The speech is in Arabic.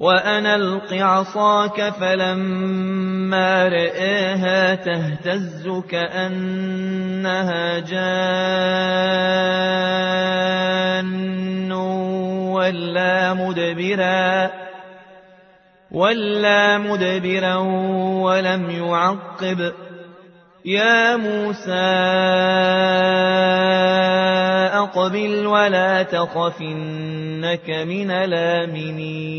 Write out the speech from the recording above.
وأن ألق عصاك فلما رآها تهتز كأنها جان ولا مدبرا ولم يعقب. يا موسى أقبل ولا تخف إنك من الآمنين.